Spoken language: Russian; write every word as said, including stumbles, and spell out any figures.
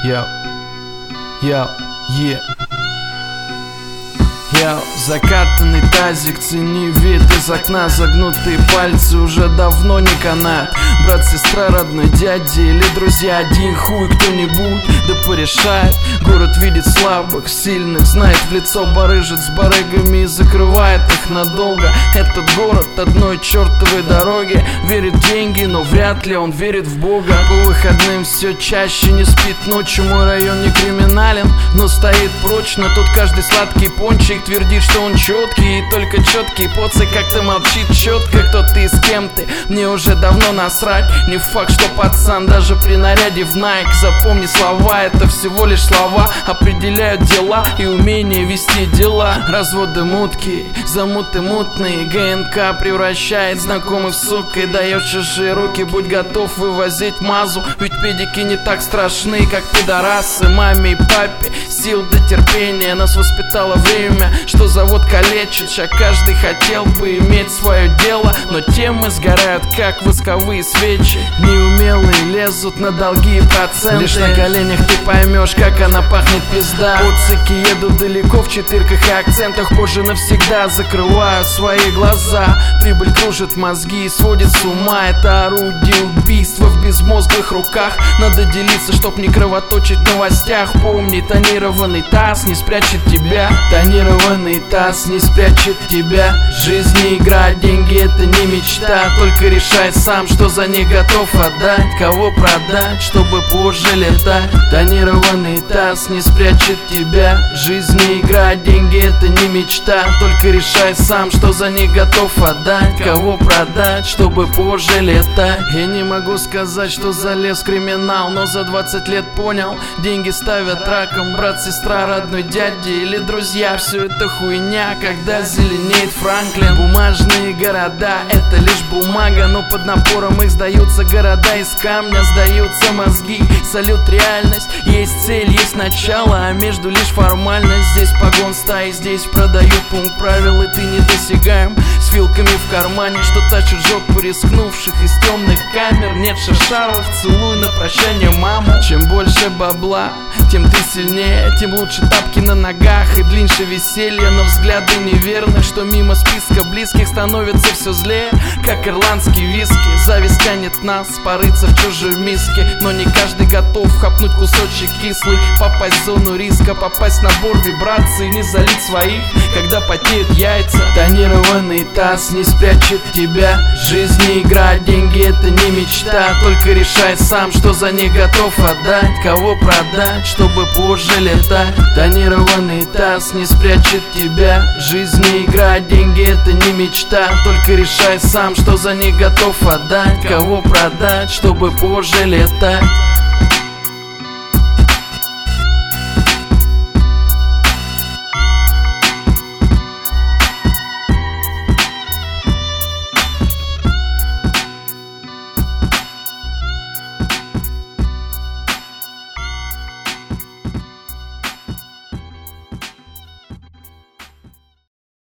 Йоу, йоу, е. Йоу, закатанный тазик, цени вид из окна. Загнутые пальцы уже давно не канают. Брат, сестра, родной дядя или друзья, один хуй кто-нибудь да порешает. Город видит слабых, сильных, знает в лицо, барыжит с барыгами и закрывает их надолго. Этот город одной чертовой дороги. Верит в деньги, но вряд ли он верит в Бога. По выходным все чаще не спит ночью. Мой район не криминален, но стоит прочно. Тут каждый сладкий пончик твердит, что он четкий. И только четкий поцик как-то молчит четко. Кто ты и с кем ты, мне уже давно насрать. Не факт, что пацан даже при наряде в Nike. Запомни слова, это всего лишь слова. Определяют дела и умение вести дела. Разводы мутки, замуты мутные. ГНК превращает знакомых в сук и дает чужие руки. Будь готов вывозить мазу, ведь педики не так страшны, как пидорасы. Маме и папе сил до терпения нас воспитало время, что завод калечит. Ща каждый хотел бы иметь свое дело, но темы сгорают, как восковые свечи. Неумелые лезут на долги и проценты. Лишь на коленях ты поймешь, как она пахнет пизда. Оцики едут далеко в четырках и акцентах. Позже навсегда закрывают свои глаза. Прибыль кружит мозги и сводит с ума. Это орудие убийства в безмозглых руках. Надо делиться, чтоб не кровоточить в новостях. Помни, тонированный таз не спрячет тебя. Тонированный таз не спрячет тебя. Жизнь не игра, деньги это не мечта. Только решай сам, что за них готов отдать. Кого продать, чтобы позже летать. Тонированный таз не спрячет тебя. Жизнь не игра, деньги это не мечта. Только решай сам, что за них готов отдать. Кого продать, чтобы позже летать. Я не могу сказать, что залез в криминал, но за двадцать лет понял, деньги ставят раком. Брат, сестра, родной дядя или друзья, все это хуйня, когда зеленеет Франклин. Бумажные города это лишь бумага, но под напором их сдаются города из камня. Сдаются мозги, салют реальность. Есть цель, есть начало, а между лишь формальность. Здесь погон стаи, здесь продают пункт правил, и ты недосягаем. С вилками в кармане, что тащат жопу рискнувших из темных камер. Нет шашаров, целуй на прощание маму. Чем больше бабла, тем ты сильнее, тем лучше тапки на ногах и длиннее веселье. Но взгляды неверных, что мимо списка близких становится все злее, как ирландский виски. Зависть тянет нас порыться в чужой миске, но не каждый готов хапнуть кусочек кислый. Попасть в зону риска, попасть в набор вибраций, не залить своих, когда потеют яйца. Тонированный таз не спрячет тебя. Жизнь не игра, деньги это не мечта. Только решай сам, что за них готов отдать. Кого продать, чтобы позже летать. Тонированный таз не спрячет тебя. Жизнь не игра, деньги это не мечта. Только решай сам, что за них готов отдать. Кого продать, чтобы позже летать.